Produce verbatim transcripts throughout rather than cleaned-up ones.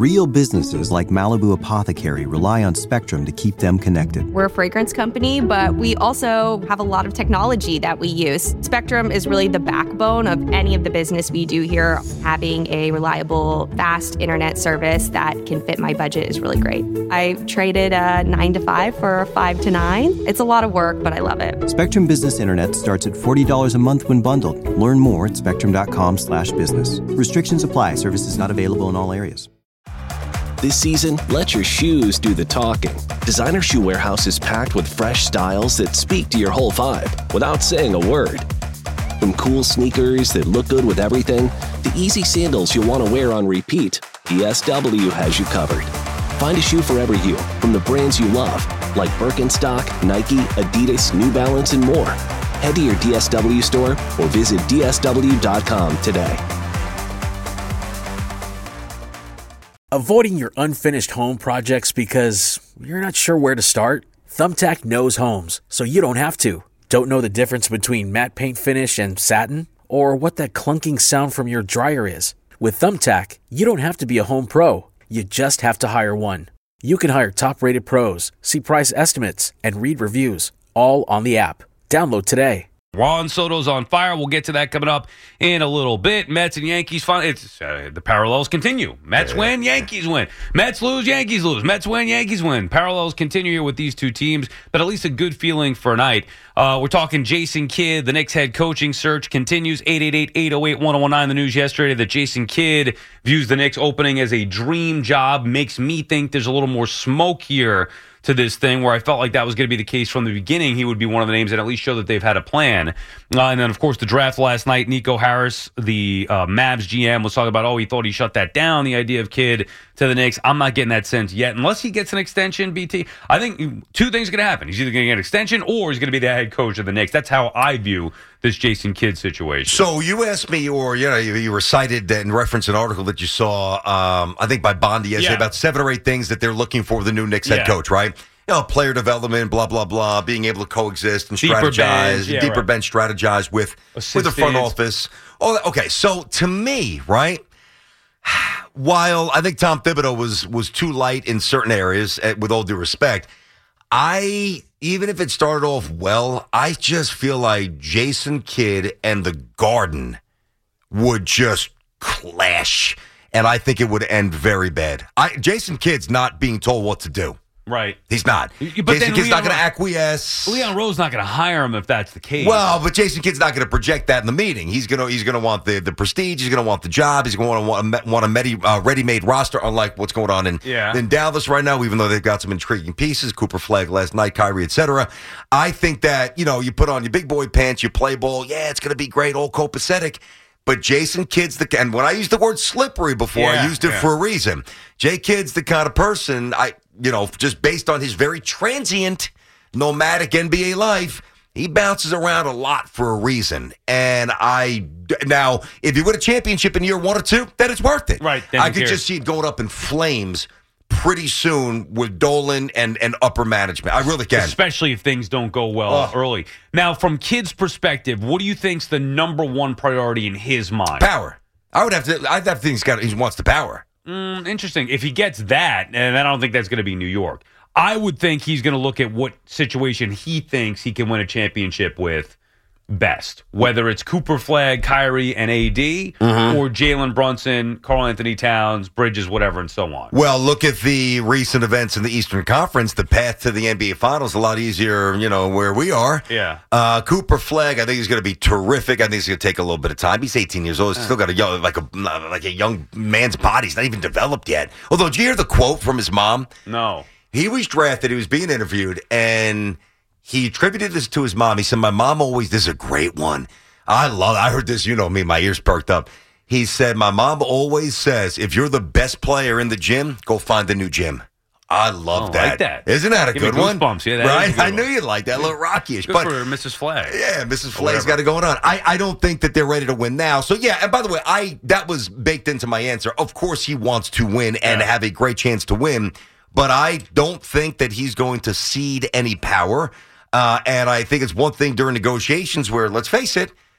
Real businesses like Malibu Apothecary rely on Spectrum to keep them connected. We're a fragrance company, but we also have a lot of technology that we use. Spectrum is really the backbone of any of the business we do here. Having a reliable, fast internet service that can fit my budget is really great. I traded a nine to five for a five to nine. It's a lot of work, but I love it. Spectrum Business Internet starts at forty dollars a month when bundled. Learn more at spectrum.com slash business. Restrictions apply. Services not available in all areas. This season, let your shoes do the talking. Designer Shoe Warehouse is packed with fresh styles that speak to your whole vibe without saying a word. From cool sneakers that look good with everything to easy sandals you'll want to wear on repeat, D S W has you covered. Find a shoe for every you from the brands you love, like Birkenstock, Nike, Adidas, New Balance, and more. Head to your D S W store or visit D S W dot com today. Avoiding your unfinished home projects because you're not sure where to start? Thumbtack knows homes, so you don't have to. Don't know the difference between matte paint finish and satin? Or what that clunking sound from your dryer is? With Thumbtack, you don't have to be a home pro. You just have to hire one. You can hire top-rated pros, see price estimates, and read reviews, all on the app. Download today. Juan Soto's on fire. We'll get to that coming up in a little bit. Mets and Yankees, fun. It's uh, the parallels continue. Mets yeah. win, Yankees win. Mets lose, Yankees lose. Mets win, Yankees win. Parallels continue here with these two teams, but at least a good feeling for a night. Uh, we're talking Jason Kidd. The Knicks head coaching search continues. eight eight eight, eight oh eight, one oh one nine. The news yesterday that Jason Kidd views the Knicks opening as a dream job. Makes me think there's a little more smoke here to this thing, where I felt like that was going to be the case from the beginning. He would be one of the names that at least show that they've had a plan. Uh, and then, of course, the draft last night, Nico Harris, the uh, Mavs G M, was talking about, oh, he thought he shut that down, the idea of Kidd to the Knicks. I'm not getting that sense yet. Unless he gets an extension, B T, I think two things are going to happen. He's either going to get an extension or he's going to be the head coach of the Knicks. That's how I view this Jason Kidd situation. So you asked me, or you know, you, you were cited in reference an article that you saw, um, I think by Bondi yesterday, yeah. about seven or eight things that they're looking for with the new Knicks head yeah. coach, right? You know, player development, blah, blah, blah, being able to coexist and deeper strategize, bench, yeah, deeper right. bench strategize with, with the front office. Oh, okay, so to me, right, while I think Tom Thibodeau was was too light in certain areas, with all due respect, I, even if it started off well, I just feel like Jason Kidd and the Garden would just clash, and I think it would end very bad. I, Jason Kidd's not being told what to do. Right. He's not. But Jason then Kidd's Leon not going to Ro- acquiesce. Leon Rose's not going to hire him if that's the case. Well, but Jason Kidd's not going to project that in the meeting. He's going to he's going to want the, the prestige. He's going to want the job. He's going to want, want a medi, uh, ready-made roster, unlike what's going on in, yeah. in Dallas right now, even though they've got some intriguing pieces, Cooper Flag last night, Kyrie, et cetera. I think that, you know, you put on your big boy pants, you play ball, yeah, it's going to be great, all copacetic. But Jason Kidd's the, and when I used the word slippery before, yeah, I used it yeah. for a reason. Jay Kidd's the kind of person, I, you know, just based on his very transient, nomadic N B A life, he bounces around a lot for a reason. And I, now, if you win a championship in year one or two, then it's worth it. Right. I could just see it going up in flames pretty soon with Dolan and, and upper management. I really can. Especially if things don't go well oh. early. Now, from Kidd's perspective, what do you think's the number one priority in his mind? Power. I would have to, I'd have to think he's got, he wants the power. Mm, interesting. If he gets that, and I don't think that's going to be New York, I would think he's going to look at what situation he thinks he can win a championship with best, whether it's Cooper Flag, Kyrie, and A D, mm-hmm. or Jalen Brunson, Karl Anthony Towns, Bridges, whatever, and so on. Well, look at the recent events in the Eastern Conference. The path to the N B A Finals is a lot easier, you know, where we are. Yeah. Uh, Cooper Flag, I think he's going to be terrific. I think he's going to take a little bit of time. He's eighteen years old. He's still got a young, like a like a young man's body. He's not even developed yet. Although, did you hear the quote from his mom? No. He was drafted. He was being interviewed, and he attributed this to his mom. He said, my mom always, this is a great one. I love it. I heard this, you know me, my ears perked up. He said, my mom always says, if you're the best player in the gym, go find a new gym. I love oh, that. like that. Isn't that a Give good me one? Goosebumps. Yeah, that right? is a good I knew one. you'd like that. A little rocky-ish. Good but, for Missus Flag. Yeah, Missus Flag's got it going on. I, I don't think that they're ready to win now. So, yeah, and by the way, I that was baked into my answer. Of course he wants to win and yeah. have a great chance to win, but I don't think that he's going to cede any power. Uh, and I think it's one thing during negotiations where, let's face it,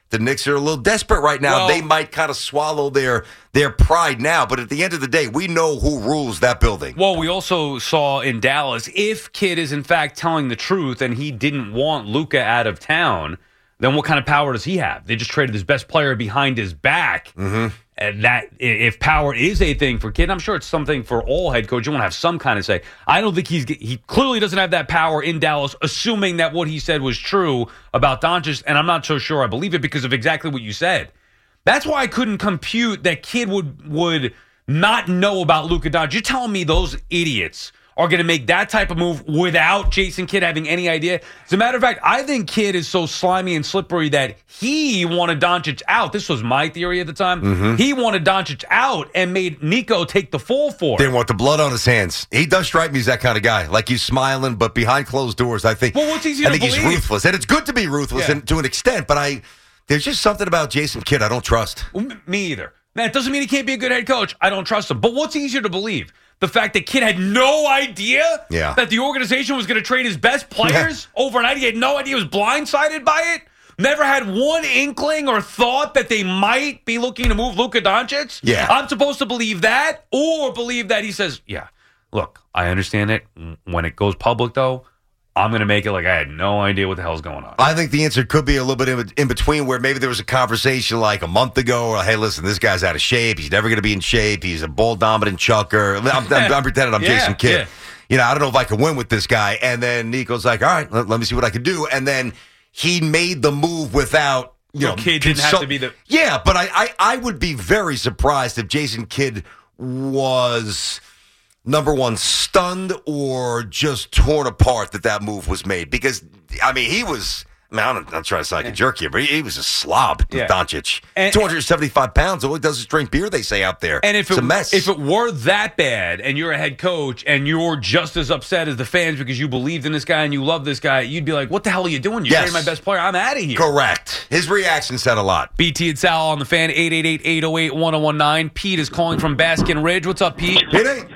the Knicks are a little desperate right now. Well, they might kind of swallow their their pride now, but at the end of the day, we know who rules that building. Well, we also saw in Dallas, if Kidd is in fact telling the truth and he didn't want Luka out of town, then what kind of power does he have? They just traded his best player behind his back. Mm-hmm. And that, if power is a thing for Kidd, I'm sure it's something for all head coaches. You want to have some kind of say. I don't think he's he clearly doesn't have that power in Dallas, assuming that what he said was true about Doncic, and I'm not so sure I believe it because of exactly what you said. That's why I couldn't compute that Kidd would would not know about Luka Doncic. You're telling me those idiots are going to make that type of move without Jason Kidd having any idea? As a matter of fact, I think Kidd is so slimy and slippery that he wanted Doncic out. This was my theory at the time. Mm-hmm. He wanted Doncic out and made Nico take the fall for it. Didn't want the blood on his hands. He does strike me as that kind of guy. Like he's smiling, but behind closed doors, I think. Well, what's easier I think to he's believe? ruthless, and it's good to be ruthless Yeah. and, to an extent. But I, there's just something about Jason Kidd I don't trust. Well, m- me either. Man, it doesn't mean he can't be a good head coach. I don't trust him. But what's easier to believe? The fact that Kidd had no idea Yeah. that the organization was going to trade his best players overnight. He had no idea. He was blindsided by it. Never had one inkling or thought that they might be looking to move Luka Doncic. Yeah. I'm supposed to believe that or believe that he says, yeah, look, I understand it. When it goes public, though, I'm going to make it like I had no idea what the hell's going on. I think the answer could be a little bit in, in between, where maybe there was a conversation like a month ago, or hey, listen, this guy's out of shape. He's never going to be in shape. He's a ball dominant chucker. I'm, I'm, I'm pretending I'm Yeah, Jason Kidd. yeah. You know, I don't know if I can win with this guy. And then Nico's like, all right, let, let me see what I can do. And then he made the move without, you So know, Kidd didn't have consult- to be the- Yeah, but I, I, I would be very surprised if Jason Kidd was number one, stunned or just torn apart that that move was made. Because, I mean, he was, I mean, I'm not trying to sound like a jerk here, but he, he was a slob, Yeah. Doncic. And- two hundred seventy-five pounds, all he does is drink beer, they say out there. And if it's it, a mess. if it were that bad and you're a head coach and you're just as upset as the fans because you believed in this guy and you love this guy, you'd be like, what the hell are you doing? You're Yes. trading my best player. I'm out of here. Correct. His reaction said a lot. B T and Sal on the Fan, eight eight eight, eight oh eight, one oh one nine. Pete is calling from Baskin Ridge. What's up, Pete? It ain't.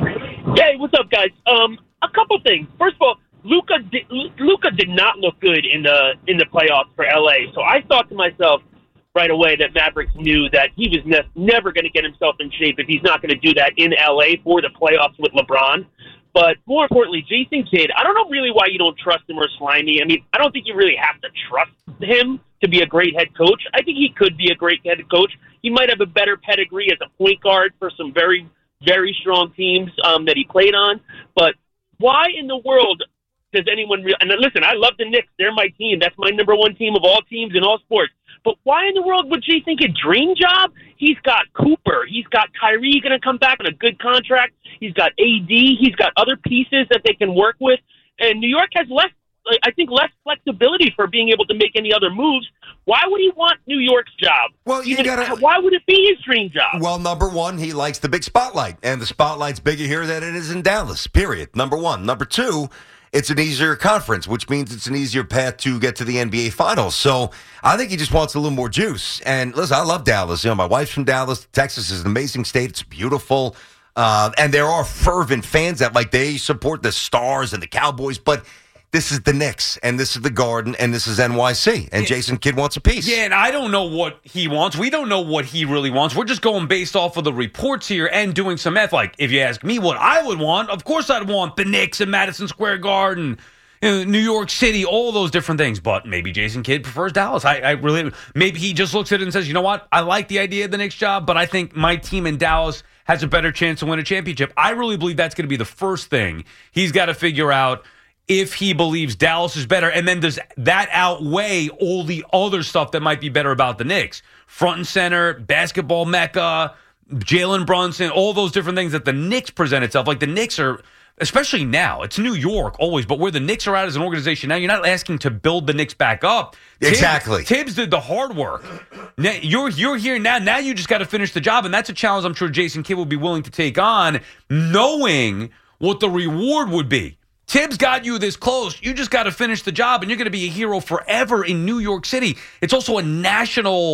Hey, what's up, guys? Um, a couple things. First of all, Luka did, Luka did not look good in the in the playoffs for L A. So I thought to myself right away that Mavericks knew that he was ne- never going to get himself in shape if he's not going to do that in L A for the playoffs with LeBron. But more importantly, Jason Kidd, I don't know really why you don't trust him or slimy. I mean, I don't think you really have to trust him to be a great head coach. I think he could be a great head coach. He might have a better pedigree as a point guard for some very, very strong teams um, that he played on. But why in the world does anyone re- – and listen, I love the Knicks. They're my team. That's my number one team of all teams in all sports. But why in the world would Jason get dream job? He's got Cooper. He's got Kyrie going to come back on a good contract. He's got A D. He's got other pieces that they can work with. And New York has less, I think, less flexibility for being able to make any other moves. Why would he want New York's job? Well, you Even- gotta- Why would it be his dream job? Well, number one, he likes the big spotlight, and the spotlight's bigger here than it is in Dallas, period. Number one. Number two, it's an easier conference, which means it's an easier path to get to the N B A Finals. So I think he just wants a little more juice. And listen, I love Dallas. You know, my wife's from Dallas. Texas is an amazing state. It's beautiful. Uh, and there are fervent fans that, like, they support the Stars and the Cowboys, but this is the Knicks, and this is the Garden, and this is N Y C, and Jason Kidd wants a piece. Yeah, and I don't know what he wants. We don't know what he really wants. We're just going based off of the reports here and doing some math. Like, if you ask me what I would want, of course I'd want the Knicks and Madison Square Garden, you know, New York City, all those different things. But maybe Jason Kidd prefers Dallas. I, I really, maybe he just looks at it and says, you know what? I like the idea of the Knicks job, but I think my team in Dallas has a better chance to win a championship. I really believe that's going to be the first thing he's got to figure out, if he believes Dallas is better. And then does that outweigh all the other stuff that might be better about the Knicks? Front and center, basketball mecca, Jalen Brunson, all those different things that the Knicks present itself. Like the Knicks are, especially now, it's New York always, but where the Knicks are at as an organization now, you're not asking to build the Knicks back up. Tibbs, Exactly. Tibbs did the hard work. Now, you're you're here now. Now you just got to finish the job, and that's a challenge I'm sure Jason Kidd will be willing to take on, knowing what the reward would be. Tibbs got you this close. You just got to finish the job, and you're going to be a hero forever in New York City. It's also a national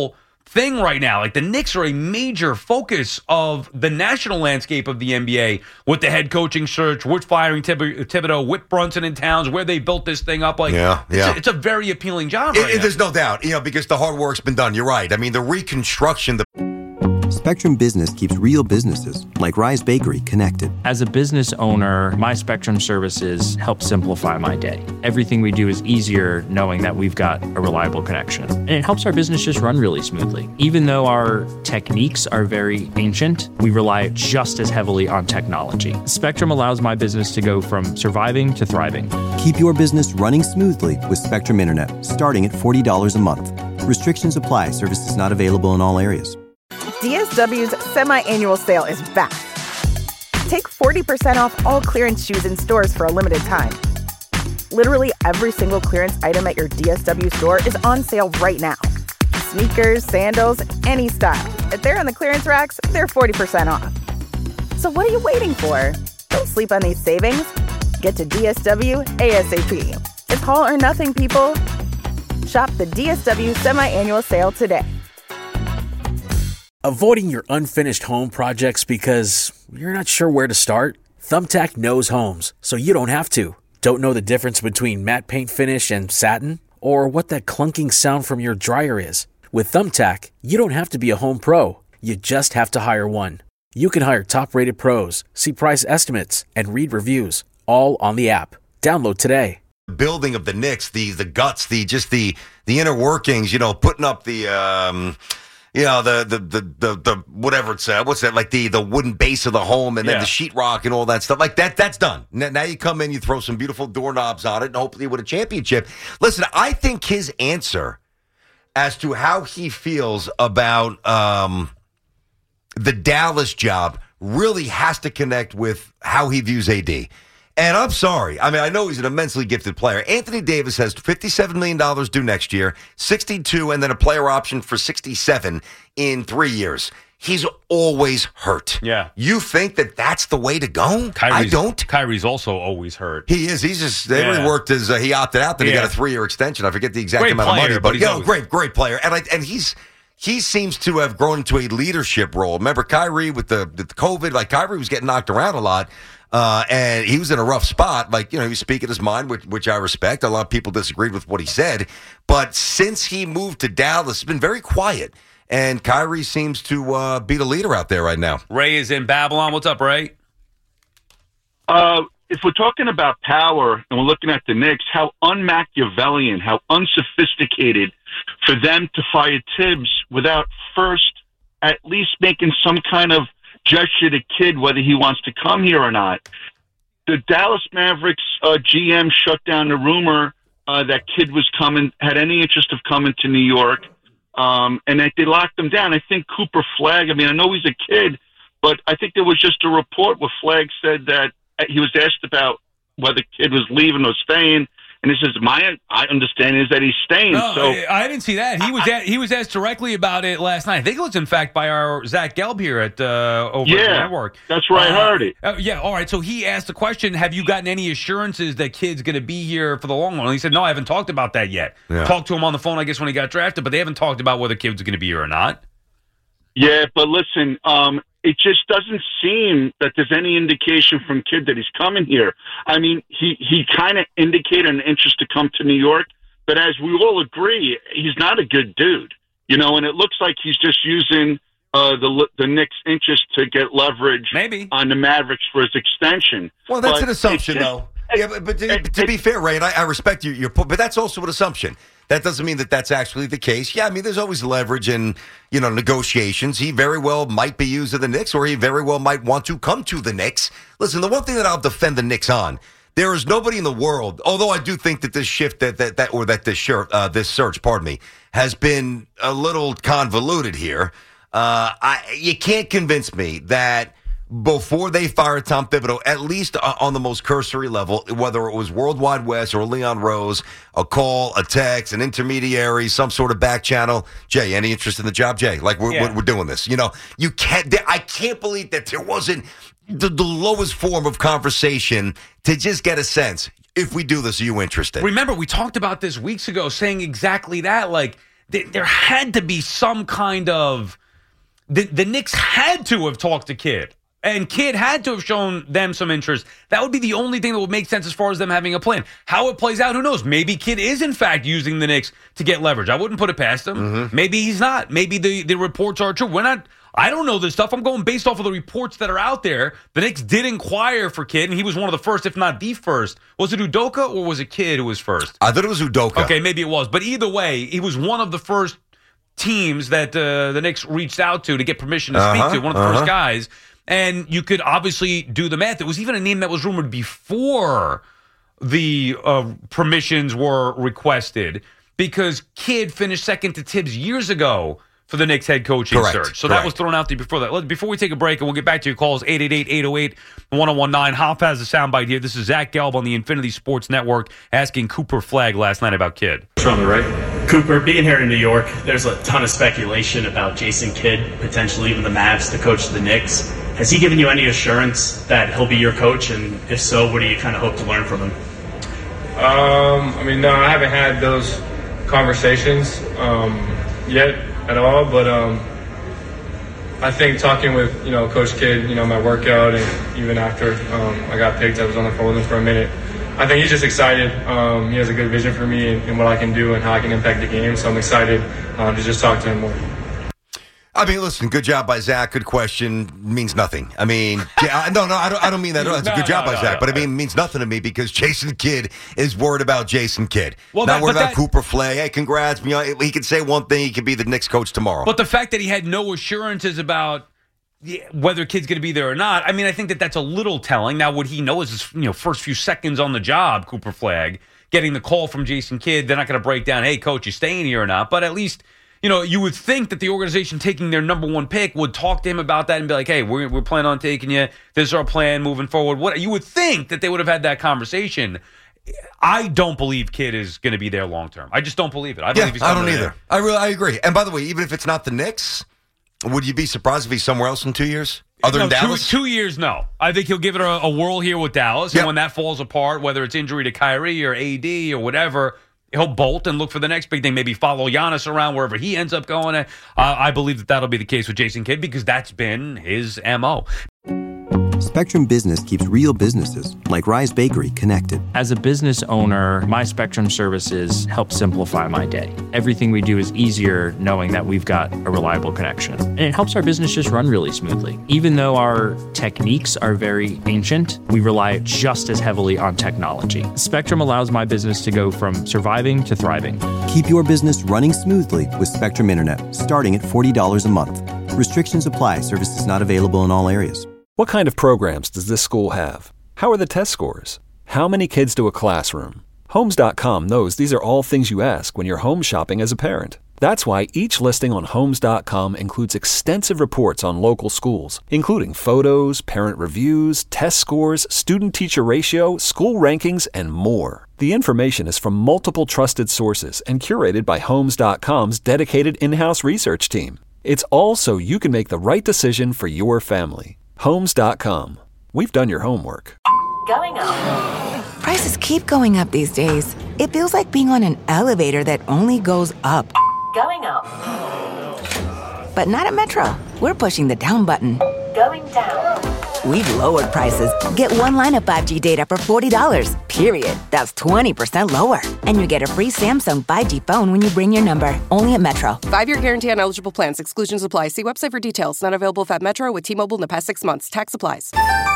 thing right now. Like the Knicks are a major focus of the national landscape of the N B A with the head coaching search, with firing Thib- Thibodeau, with Brunson and Towns, where they built this thing up. Like, yeah, yeah. It's, a, it's a very appealing job it, right it, now. There's no doubt, you know, because the hard work's been done. You're right. I mean, the reconstruction, the Spectrum Business keeps real businesses, like Rise Bakery, connected. As a business owner, my Spectrum services help simplify my day. Everything we do is easier knowing that we've got a reliable connection. And it helps our business just run really smoothly. Even though our techniques are very ancient, we rely just as heavily on technology. Spectrum allows my business to go from surviving to thriving. Keep your business running smoothly with Spectrum Internet, starting at forty dollars a month. Restrictions apply. Services not available in all areas. D S W's semi-annual sale is back. Take forty percent off all clearance shoes in stores for a limited time. Literally every single clearance item at your D S W store is on sale right now. Sneakers, sandals, any style. If they're on the clearance racks, they're forty percent off. So what are you waiting for? Don't sleep on these savings. Get to D S W ASAP. It's all or nothing, people. Shop the D S W semi-annual sale today. Avoiding your unfinished home projects because you're not sure where to start? Thumbtack knows homes, so you don't have to. Don't know the difference between matte paint finish and satin? Or what that clunking sound from your dryer is? With Thumbtack, you don't have to be a home pro. You just have to hire one. You can hire top-rated pros, see price estimates, and read reviews, all on the app. Download today. building of the Knicks, the the guts, the just the the inner workings, you know, putting up the um you know, the the the the, the whatever it's uh, what's that, like the the wooden base of the home, and then yeah. the sheetrock and all that stuff. Like that that's done. Now, now you come in, you throw some beautiful doorknobs on it, and hopefully win a championship. Listen, I think his answer as to how he feels about um the Dallas job really has to connect with how he views A D. And I'm sorry. I mean, I know he's an immensely gifted player. Anthony Davis has fifty-seven million dollars due next year, sixty-two, and then a player option for sixty-seven in three years. He's always hurt. Yeah. You think that that's the way to go? Kyrie's, I don't. Kyrie's also always hurt. He is. He's just, they Yeah. worked as, uh, he opted out, then Yeah. he got a three-year extension. I forget the exact Great amount player, of money. but But, he's you know, always- great, great player. And I, and he's, he seems to have grown into a leadership role. Remember Kyrie with the, the COVID? Like, Kyrie was getting knocked around a lot. Uh, and he was in a rough spot. Like, you know, he was speaking his mind, which, which I respect. A lot of people disagreed with what he said. But since he moved to Dallas, it's been very quiet. And Kyrie seems to uh, be the leader out there right now. Ray is in Babylon. What's up, Ray? Uh, if we're talking about power and we're looking at the Knicks, how un-Machiavellian, how unsophisticated for them to fire Tibbs without first at least making some kind of gesture to Kid whether he wants to come here or not. The Dallas Mavericks uh, G M shut down the rumor uh, that Kid was coming, had any interest of coming to New York, um, and that they locked him down. I think Cooper Flagg, I mean, I know he's a kid, but I think there was just a report where Flagg said that he was asked about whether Kid was leaving or staying, and he says, my I understanding is that he's staying. No, so I, I didn't see that. He was I, at, he was asked directly about it last night. I think it was, in fact, by our Zach Gelb here at uh, over yeah, at the network. That's where uh, I heard it. Uh, yeah, all right. So he asked the question, have you gotten any assurances that Kid's going to be here for the long run? And he said, no, I haven't talked about that yet. Yeah. Talked to him on the phone, I guess, when he got drafted, but they haven't talked about whether Kid's going to be here or not. Yeah, but listen, um, it just doesn't seem that there's any indication from Kid that he's coming here. I mean, he, he kind of indicated an interest to come to New York, but as we all agree, he's not a good dude, you know, and it looks like he's just using uh, the the Knicks' interest to get leverage Maybe. on the Mavericks for his extension. Well, that's but an assumption, just, though. Yeah, but, but to, it, to it, be fair, Ray, and I, I respect your, your point, but that's also an assumption. That doesn't mean that that's actually the case. Yeah, I mean, there's always leverage in, you know, negotiations. He very well might be used to the Knicks, or he very well might want to come to the Knicks. Listen, the one thing that I'll defend the Knicks on, there is nobody in the world, although I do think that this shift, that that, that or that this shirt, uh, this search, pardon me, has been a little convoluted here. Uh, I, you can't convince me that before they fired Tom Thibodeau, at least on the most cursory level, whether it was World Wide West or Leon Rose, a call, a text, an intermediary, some sort of back channel. Jay, any interest in the job? Jay, like we're, yeah. we're doing this. You know, you can't, I can't believe that there wasn't the, the lowest form of conversation to just get a sense. If we do this, are you interested? Remember, we talked about this weeks ago, saying exactly that. Like, th- there had to be some kind of the, the Knicks had to have talked to Kidd. And Kidd had to have shown them some interest. That would be the only thing that would make sense as far as them having a plan. How it plays out, who knows? Maybe Kidd is, in fact, using the Knicks to get leverage. I wouldn't put it past him. Mm-hmm. Maybe he's not. Maybe the, the reports are true. We're not. I don't know this stuff. I'm going based off of the reports that are out there. The Knicks did inquire for Kidd, and he was one of the first, if not the first. Was it Udoka or was it Kidd who was first? I thought it was Udoka. Okay, maybe it was. But either way, he was one of the first teams that uh, the Knicks reached out to to get permission to uh-huh, speak to, one of the uh-huh. first guys. And you could obviously do the math. It was even a name that was rumored before the uh, permissions were requested because Kidd finished second to Tibbs years ago for the Knicks head coaching Correct. search. So Correct. that was thrown out there before that. Let- Before we take a break, and we'll get back to your calls, eight eight eight, eight oh eight, one oh one nine. Hop has a soundbite here. This is Zach Gelb on the Infinity Sports Network asking Cooper Flagg last night about Kidd. On the right. Cooper, being here in New York, there's a ton of speculation about Jason Kidd potentially leaving the Mavs to coach the Knicks. Has he given you any assurance that he'll be your coach? And if so, what do you kind of hope to learn from him? Um, I mean, no, I haven't had those conversations um, yet at all. But um, I think talking with, you know, Coach Kidd, you know, my workout and even after um, I got picked, I was on the phone with him for a minute. I think he's just excited. Um, he has a good vision for me and, and what I can do and how I can impact the game. So I'm excited um, to just talk to him more. I mean, listen, good job by Zach. Good question. Means nothing. I mean, yeah, no, no, I don't, I don't mean that. It's a good No, job no, by no, Zach, no. but I mean, it means nothing to me because Jason Kidd is worried about Jason Kidd. Well, Not that- worried but about that- Cooper Flagg. Hey, congrats. You know, he could say one thing. He could be the Knicks coach tomorrow. But the fact that he had no assurances about yeah, whether Kidd's going to be there or not, I mean, I think that that's a little telling. Now, what he knows is, you know, first few seconds on the job, Cooper Flagg, getting the call from Jason Kidd, they're not going to break down, hey, coach, you staying here or not? But at least, you know, you would think that the organization taking their number one pick would talk to him about that and be like, hey, we're, we're planning on taking you. This is our plan moving forward. What you would think that they would have had that conversation. I don't believe Kidd is going to be there long term. I just don't believe it. I believe yeah, he's I coming don't either. there. I really, I agree. And by the way, even if it's not the Knicks, would you be surprised if he's somewhere else in two years? Other No, than two, Dallas? two years, no. I think he'll give it a, a whirl here with Dallas. Yep. And when that falls apart, whether it's injury to Kyrie or A D or whatever, he'll bolt and look for the next big thing. Maybe follow Giannis around wherever he ends up going. Uh, I believe that that'll be the case with Jason Kidd because that's been his M O. Spectrum Business keeps real businesses, like Rise Bakery, connected. As a business owner, my Spectrum services help simplify my day. Everything we do is easier knowing that we've got a reliable connection. And it helps our business just run really smoothly. Even though our techniques are very ancient, we rely just as heavily on technology. Spectrum allows my business to go from surviving to thriving. Keep your business running smoothly with Spectrum Internet, starting at forty dollars a month. Restrictions apply. Services not available in all areas. What kind of programs does this school have? How are the test scores? How many kids do a classroom? Homes dot com knows these are all things you ask when you're home shopping as a parent. That's why each listing on Homes dot com includes extensive reports on local schools, including photos, parent reviews, test scores, student-teacher ratio, school rankings, and more. The information is from multiple trusted sources and curated by Homes dot com's dedicated in-house research team. It's all so you can make the right decision for your family. Homes dot com. We've done your homework. Going up. Prices keep going up these days. It feels like being on an elevator that only goes up. Going up. But not at Metro. We're pushing the down button. Going down. We've lowered prices. Get one line of five G data for forty dollars. Period. That's twenty percent lower. And you get a free Samsung five G phone when you bring your number. Only at Metro. Five-year guarantee on eligible plans. Exclusions apply. See website for details. Not available at Metro with T-Mobile in the past six months. Tax applies.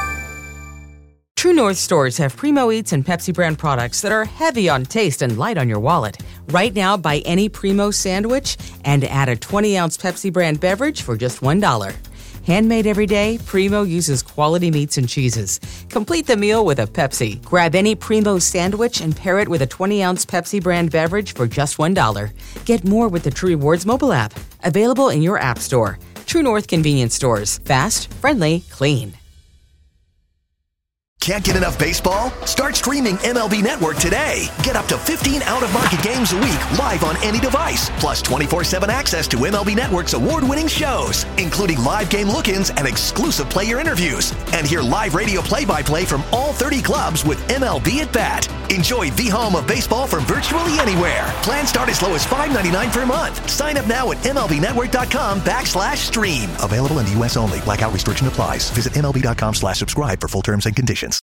True North stores have Primo Eats and Pepsi brand products that are heavy on taste and light on your wallet. Right now, buy any Primo sandwich and add a twenty-ounce Pepsi brand beverage for just one dollar. Handmade every day, Primo uses quality meats and cheeses. Complete the meal with a Pepsi. Grab any Primo sandwich and pair it with a twenty-ounce Pepsi brand beverage for just one dollar. Get more with the True Rewards mobile app. Available in your app store. True North convenience stores. Fast, friendly, clean. Can't get enough baseball? Start streaming M L B Network today. Get up to fifteen out-of-market games a week live on any device, plus twenty-four seven access to M L B Network's award-winning shows, including live game look-ins and exclusive player interviews. And hear live radio play-by-play from all thirty clubs with M L B at Bat. Enjoy the home of baseball from virtually anywhere. Plans start as low as five dollars and ninety-nine cents per month. Sign up now at MLBnetwork.com backslash stream. Available in the U S only. Blackout restriction applies. Visit MLB.com slash subscribe for full terms and conditions.